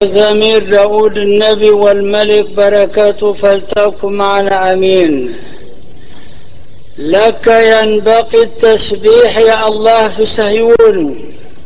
زمير داود النبي والملك بركاته فلتكن معنا أمين. لك ينبغي التسبيح يا الله في صهيون،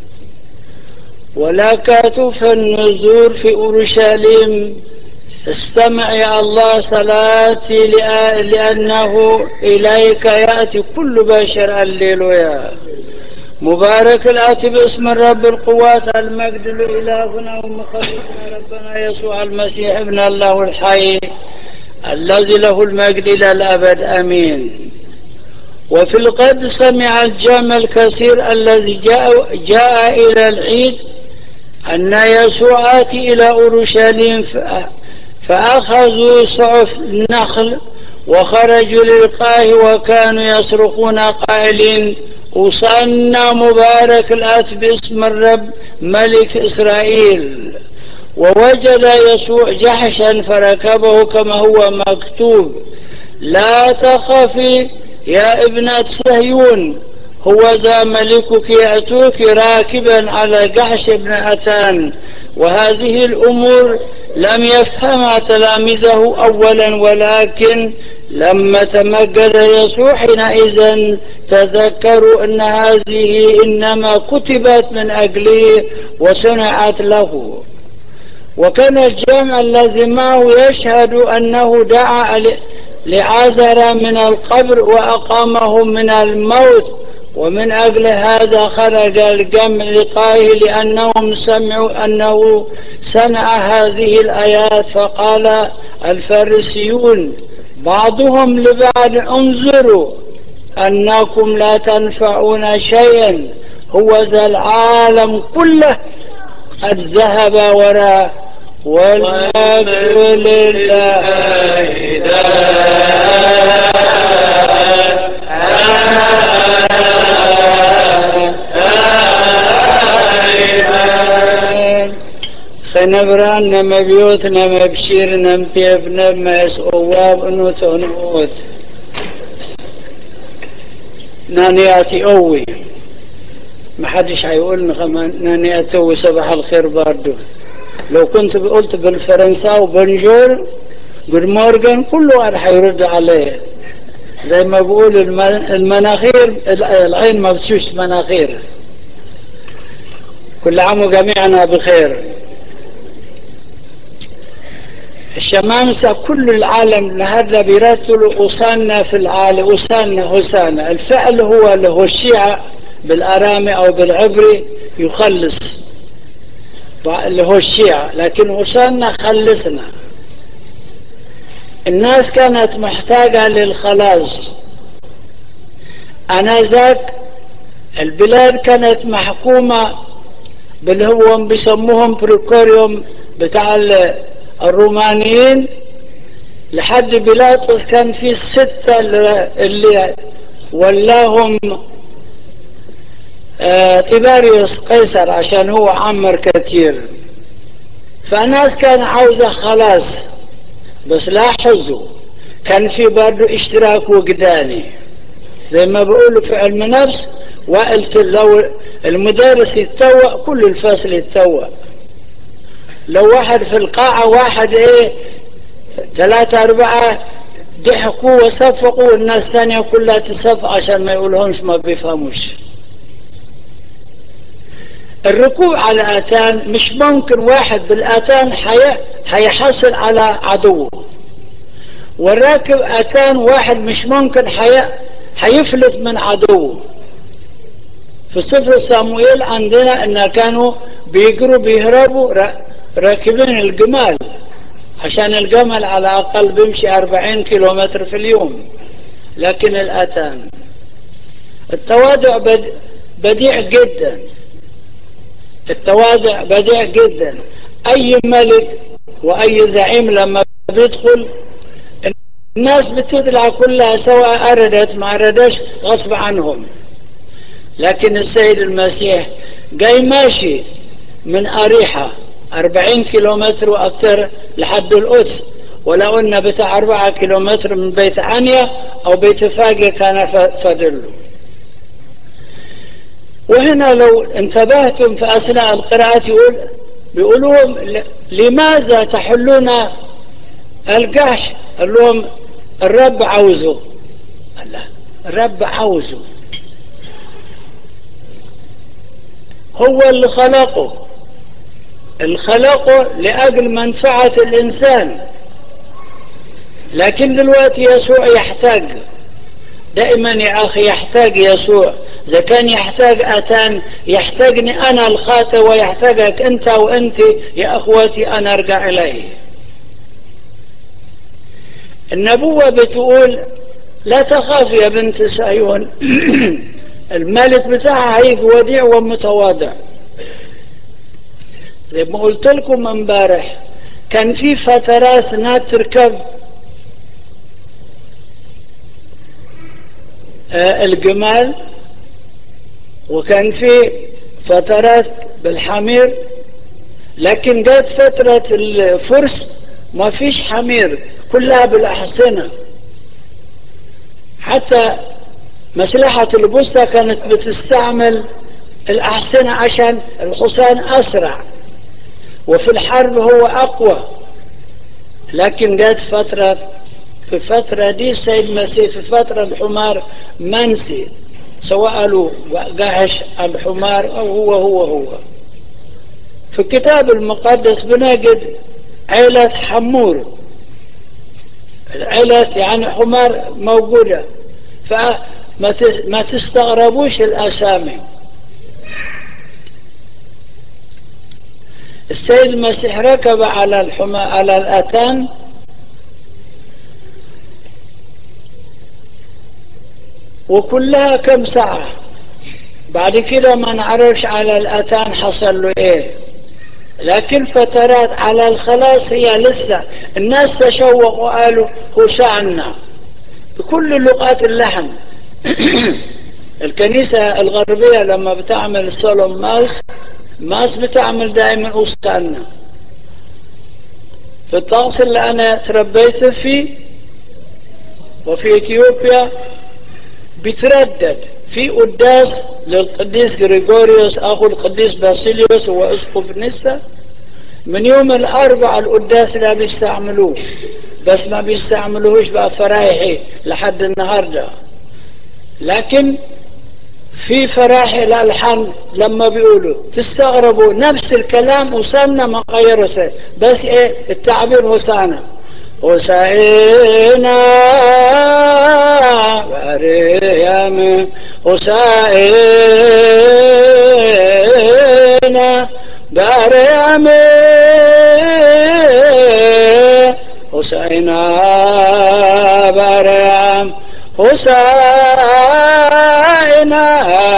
ولك تفى النذور في أورشليم. استمع يا الله صلاتي لأنه إليك يأتي كل بشر. الليلويا. مبارك الآتي باسم الرب القوات المجد لإلهنا ومخلصنا ربنا يسوع المسيح ابن الله الحي الذي له المجد إلى الأبد آمين. وفي الغد سمع الجمع الكثير الذي جاء إلى العيد أن يسوع آتي إلى أورشليم، فأخذوا صعف النخل وخرجوا للقاه وكانوا يصرخون قائلين: أوصلنا مبارك الآتي باسم الرب ملك إسرائيل. ووجد يسوع جحشا فركبه كما هو مكتوب: لا تخافي يا ابنة صهيون، هو ذا ملكك يأتوك راكبا على جحش ابن أتان. وهذه الأمور لم يفهمها تلاميذه أولا، ولكن لما تمجد يسوع حينئذ تذكروا أن هذه إنما كتبت من أجله وصنعت له. وكان الجمع الذي معه يشهد أنه دعا لعازر من القبر وأقامه من الموت، ومن أجل هذا خرج الجمع لقائه لأنهم سمعوا أنه صنع هذه الآيات. فقال الفريسيون بعضهم لبعض: انظروا أنكم لا تنفعون شيئا، هو ذا العالم كله قد ذهب وراء، والمجد لله خنبران نما بيوت نما بشير نما بيف نما يسقواب نوت ونموت نانياتي قوي. ما حدش هيقول نانياتي قوي. صباح الخير برضو. لو كنت قلت بالفرنساوي بونجور جود مورجان كل واحد هيرد عليه. زي ما بقول المناخير العين ما بتشوش مناخير. كل عام وجميعنا بخير. الشمامسة كل العالم لهذا بيرتلوا أوصلنا في العالم. أوصلنا الفعل هو اللي هو الشيعة بالأرامي أو بالعبري يخلص اللي هو الشيعة، لكن أوصلنا خلصنا. الناس كانت محتاجة للخلاص. أنذاك البلاد كانت محكومة باللي هو بيسموهم بريكوريوم بتاع الرومانيين. لحد بيلاطس كان في 6 اللي ولاهم تيباريوس قيصر عشان هو عمر كتير. فالناس كان عاوزة خلاص، بس لاحظوا كان في برضو اشتراك وجداني. زي ما بيقولوا في علم نفس، وقلت لو المدرس يتوق كل الفصل يتوق. لو واحد في القاعة واحد 3 4 ضحكوا وصفقوا، والناس ثانية كلها تصفق عشان ما يقولهمش ما بيفهموش. الركوب على آتان مش ممكن واحد بالآتان هيحصل على عدوه، والراكب آتان واحد مش ممكن هيفلت من عدوه. في سفر صموئيل عندنا ان كانوا بيجروا بيهربوا راكبين الجمال، عشان الجمل على الاقل بيمشي 40 كيلومتر في اليوم. لكن الآتان التواضع بديع جدا. التواضع بديع جدا. اي ملك واي زعيم لما بيدخل الناس بتدلع كلها، سواء اردت ما اردش غصب عنهم. لكن السيد المسيح جاي ماشي من أريحة 40 كيلومتر وأكثر لحد القدس، ولو أن بتاع 4 كيلومتر من بيت عنيا أو بيت فاجة كان فضله. وهنا لو انتبهتم في أثناء القراءة يقول بيقولوا لماذا تحلون الجحش؟ قال لهم الرب عاوزه. الله، الرب عاوزه، هو اللي خلقه، لأجل منفعة الإنسان. لكن دلوقتي يسوع يحتاج دائما يا أخي، يحتاج يسوع. إذا كان يحتاج أتان، يحتاجني أنا الخاطئ، ويحتاجك أنت وأنت يا أخواتي أنا أرجع إليه. النبوة بتقول لا تخاف يا بنت صهيون الملك بتاعها هيجي وديع ومتواضع. زي ما قلت لكم امبارح، كان في فترات ناس تركب الجمال، وكان في فترات بالحمير، لكن جت فترة الفرس ما فيش حمير، كلها بالأحصنة. حتى مسلحة البوسطة كانت بتستعمل الأحصنة عشان الحصان أسرع، وفي الحرب هو أقوى. لكن جت فترة، في الفترة دي السيد المسيح في فترة الحمار منسي، سواء له جحش الحمار أو هو. في الكتاب المقدس بنجد عيلة حمور، عيلة يعني حمار موجودة، فما تستغربوش الأسامي. السيد المسيح ركب على الحمار، على الأتان، وكلها كم ساعة. بعد كده ما نعرفش على الأتان حصل له ايه، لكن فترات على الخلاص هي لسه. الناس تشوقوا وقالوا خشعنا بكل لغات اللحن الكنيسة الغربية لما بتعمل سولوم ماس بتعمل دائما أوسانا. في الطقس اللي أنا تربيت فيه وفي إثيوبيا بتردد في قداس للقديس غريغوريوس أخو القديس باسيليوس، هو أسقف نسا. من يوم الأربعاء القداس لا بيستعملوه، بس ما بيستعملوهش بقى فرايحي لحد النهاردة. لكن في فراحي الألحان لما بيقولوا تستغربوا نفس الكلام وسمنا ما غيروا شيء، بس ايه التعبير هوسانا هوسائنا بريم هوسائنا بريم هوسائنا بريم هوسائنا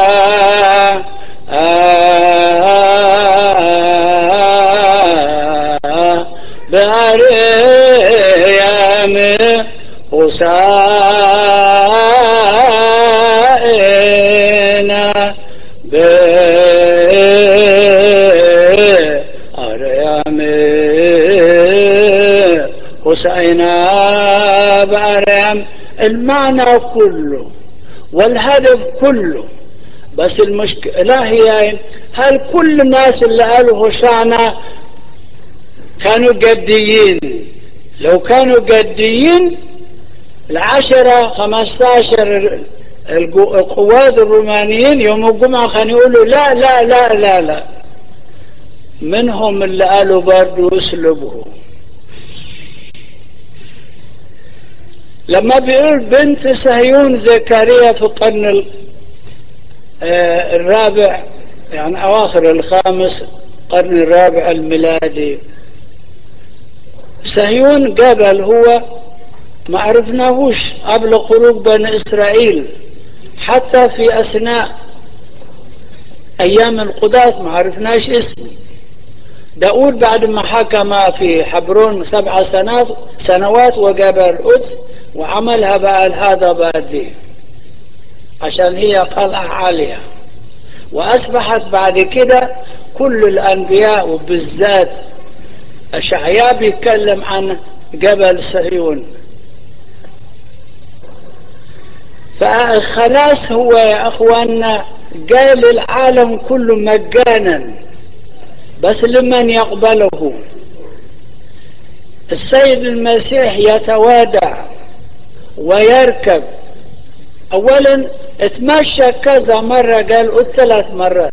بريم هوسائنا بريم هوسائنا بريم. المعنى كله والهدف كله، بس المشكلة هي هل كل الناس اللي قالوا هوسعنا كانوا جديين؟ لو كانوا جديين 10-15 القوات الرومانيين يوم الجمعة كانوا يقولوا لا لا لا لا لا. منهم اللي قالوا برضو اسلبه. لما بيقول بنت صهيون زكريا في القرن الرابع، يعني أواخر الخامس، القرن الرابع الميلادي، صهيون جبل هو ما عرفناهوش قبل خروج بني إسرائيل، حتى في أثناء أيام القضاة ما عرفناش اسمه. داود بعد ما حكم في حبرون 7 سنوات وجاب القدس وعملها بقى هذا بعد، عشان هي قلعة عالية. وأصبحت بعد كده كل الأنبياء وبالذات أشعياء بيتكلم عن جبل صهيون. فخلاص هو يا أخوانا جاء للعالم كله مجانا، بس لمن يقبله. السيد المسيح يتوادع ويركب. أولا اتمشى كذا مرة، قال 3 مرات،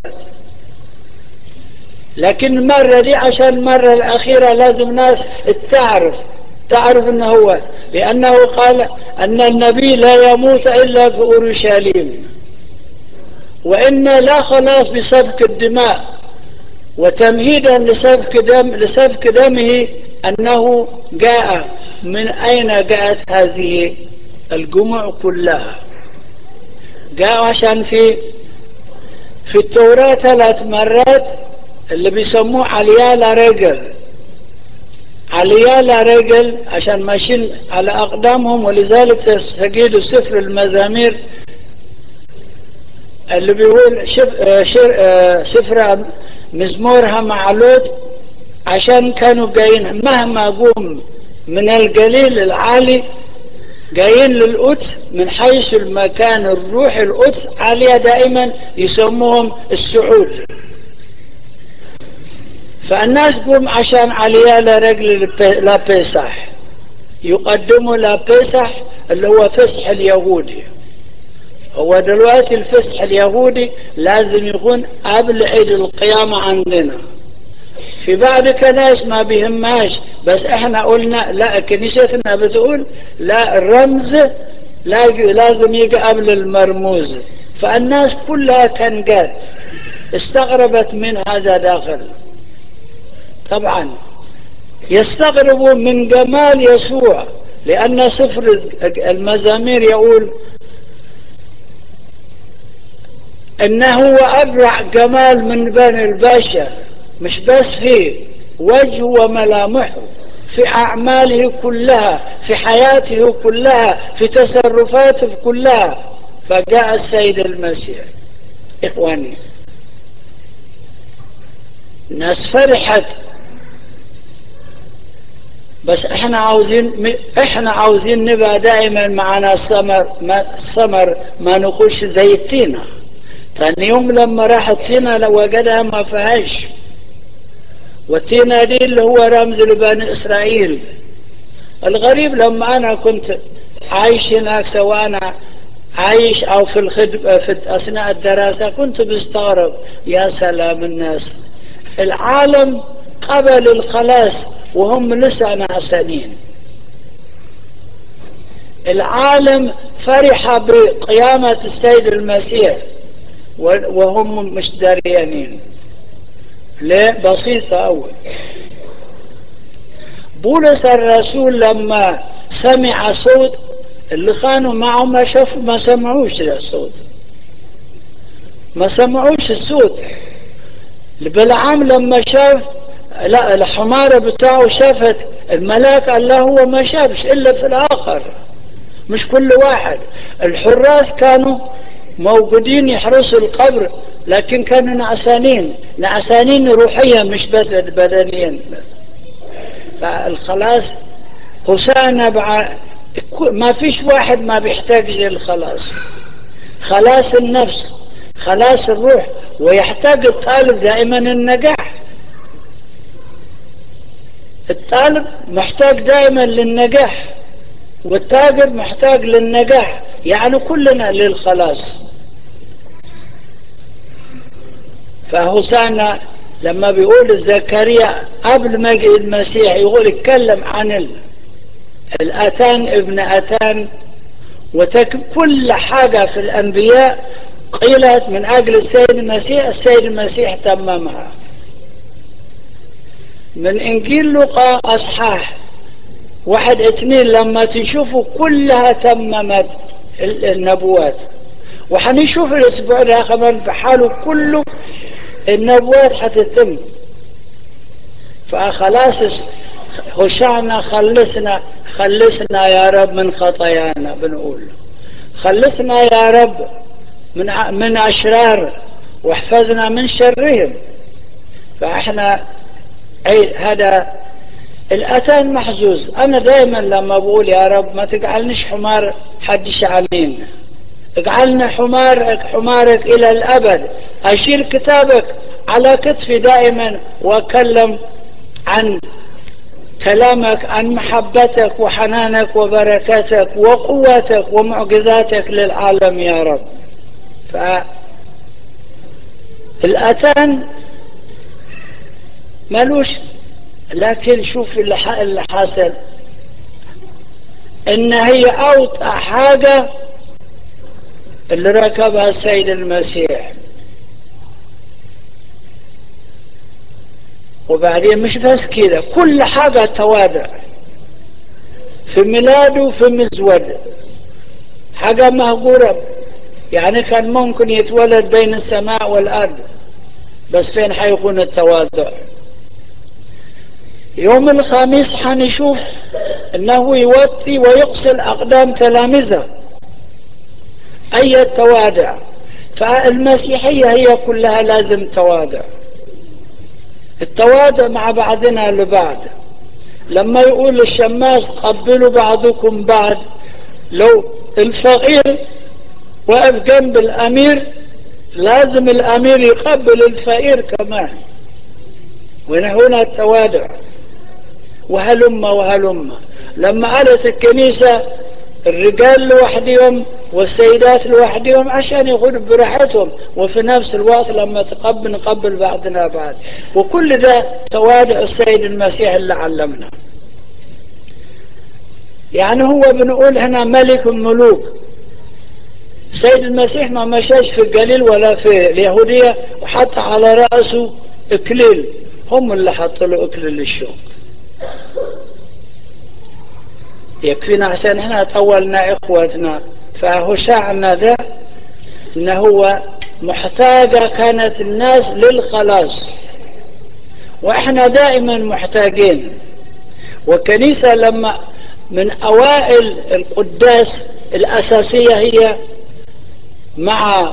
لكن المرة دي عشان المرة الأخيرة لازم ناس تعرف أنه هو، لأنه قال أن النبي لا يموت إلا في أورشليم، وإن لا خلاص بسفك الدماء، وتمهيدا لسفك دمه أنه جاء. من أين جاءت هذه الجموع كلها؟ جاء عشان في التوراة 3 مرات اللي بيسموه عليال رجل عشان ماشيين على أقدامهم، ولذلك تجدوا سفر المزامير اللي بيقول سفر مزمورها معلوت، عشان كانوا جايين مهما قوم من الجليل العالي جايين للقدس من حيث المكان الروح القدس عالية، دائما يسموهم السعود. فالناس قوم عشان عليها لرجل لبيسح، يقدموا لبيسح اللي هو فسح اليهودي. هو دلوقتي الفسح اليهودي لازم يكون قبل عيد القيامة عندنا. في بعض كنائس ما بيهمهاش، بس احنا قلنا لا، كنيستنا بتقول لا، الرمز لازم يجي قبل المرموز. فالناس كلها كان قال استغربت من هذا داخل. طبعا يستغربوا من جمال يسوع، لأن سفر المزامير يقول إنه هو أبرع جمال من بني البشر، مش بس في وجهه وملامحه، في أعماله كلها، في حياته كلها، في تصرفاته كلها. فجاء السيد المسيح. إخواني، الناس فرحت، بس احنا عاوزين نبقى دائما معنا الثمر ما نخش زي التينة. ثاني يوم لما راح التينة لو وجدها ما فيهاش، والتينة دي اللي هو رمز لبني إسرائيل. الغريب لما أنا كنت عايش هناك، سواء أنا عايش أو في الخدمة في أثناء الدراسة، كنت بستغرب، يا سلام، الناس العالم قبل الخلاص وهم لسه نعسانين. العالم فرح بقيامة السيد المسيح وهم مش داريانين. ليه؟ بسيطة أول. بولس الرسول لما سمع صوت، اللي كانوا معه ما سمعوش الصوت، ما سمعوش الصوت. بلعام لما شاف، لا، الحمارة بتاعه شافت الملاك، قال له هو ما شافش إلا في الآخر، مش كل واحد. الحراس كانوا موجودين يحرسوا القبر، لكن كانوا نعسانين روحيا مش بس بدنيا. فالخلاص حسانا ما فيش واحد ما بيحتاج للخلاص، خلاص النفس، خلاص الروح. ويحتاج الطالب دائما النجاح. الطالب محتاج دائما للنجاح، والتاجر محتاج للنجاح، يعني كلنا للخلاص. فحسانا لما بيقول زكريا قبل ما يجي المسيح، يقول يتكلم عن الأتان ابن أتان، كل حاجة في الأنبياء قيلت من أجل السيد المسيح، السيد المسيح تممها. من إنجيل لوقا أصحاح 1-2 لما تشوفوا كلها تممت النبوات، وحنشوف الأسبوع ده كمان بحاله كله النبوات حتتم. فخلاص هشعنا، خلصنا يا رب من خطايانا، بنقول خلصنا يا رب من أشرار، واحفظنا من شرهم. فإحنا هذا الأتان محزوز. أنا دائما لما بقول يا رب ما تجعلنيش حمار حدش علينا، اجعلنا حمارك إلى الأبد، أشيل كتابك على كتفي دائما وأكلم عن كلامك، عن محبتك وحنانك وبركاتك وقوتك ومعجزاتك للعالم يا رب. فالأتان ملوش، لكن شوف اللي حاصل، إن هي أوطى حاجة اللي ركبها السيد المسيح. وبعدين مش بس كده، كل حاجة تواضع، في ميلاده في مزوده حاجة مهجورة. يعني كان ممكن يتولد بين السماء والأرض، بس فين حيكون التواضع؟ يوم الخميس حنشوف انه يوطي ويغسل اقدام تلامذه، اي التواضع. فالمسيحية هي كلها لازم تواضع، التواضع مع بعضنا لبعض. لما يقول الشماس قبلوا بعضكم بعض، لو الفقير وقف جنب الامير لازم الامير يقبل الفقير كمان. وهنا التواضع. وهلم لما قالت الكنيسة الرجال لوحدهم والسيدات لوحدهم عشان يقولوا براحتهم، وفي نفس الوقت لما نقبل بعضنا بعض. وكل ده تواضع السيد المسيح اللي علمنا. يعني هو بنقول هنا ملك الملوك. السيد المسيح ما مشاش في الجليل ولا في اليهودية وحط على رأسه إكليل، هم اللي حطوا له إكليل الشوك. يكفينا عشان هنا طولنا إخوتنا. فهو شعرنا ده إنه هو محتاجة كانت الناس للخلاص، وإحنا دائما محتاجين. والكنيسة لما من أوائل القداس الأساسية هي مع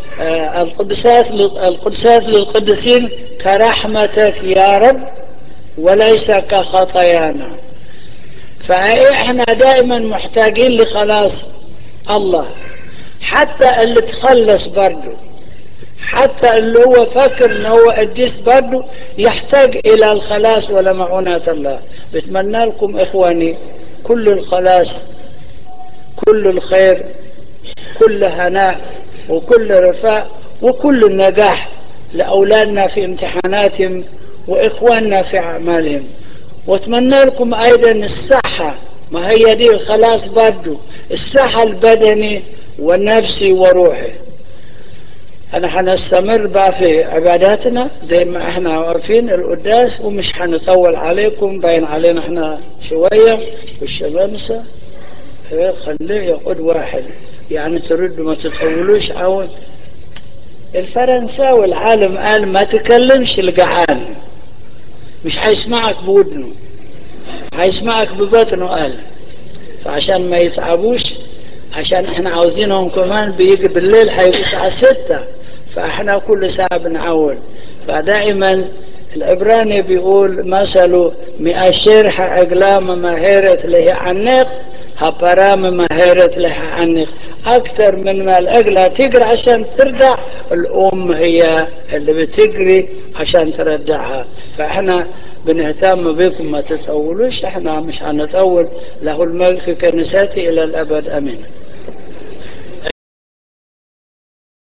القدسات للقدسين كرحمتك يا رب وليس كخطايانا. فإحنا دائما محتاجين لخلاص الله. حتى اللي تخلص برضه، حتى اللي هو فكر ان هو قديس برضه يحتاج الى الخلاص ولمعونة الله. بتمنى لكم اخواني كل الخلاص، كل الخير، كل هناء وكل رفاء وكل النجاح لأولادنا في امتحاناتهم وإخواننا في أعمالهم. واتمنى لكم أيضا الصحة، ما هي دي الخلاص برضو، الصحة البدني والنفسي وروحي. أنا حنستمر بقى في عباداتنا زي ما احنا عارفين القداس، ومش حنطول عليكم، باين علينا احنا شوية والشمامسة. خليه يقود واحد، يعني تردوا ما تطولوش. أو الفرنساوي العالم قال ما تكلمش الجعان، مش هيسمعك بودنه، هيسمعك ببطنه. قال فعشان ما يتعبوش، عشان احنا عاوزينهم كمان بيجي بالليل هيبقى الساعة 6، فاحنا كل ساعة بنعول. فدائما العبراني بيقول مثل مئاشر أقلام مهيرة له عنق هبرام مهيرة له عنق. أكثر من ما العقلة تجري عشان تردع، الأم هي اللي بتجري عشان تردعها. فإحنا بنهتم بكم، ما تطولوش، إحنا مش هنطول. له الملك في كنيسته إلى الأبد، أمين.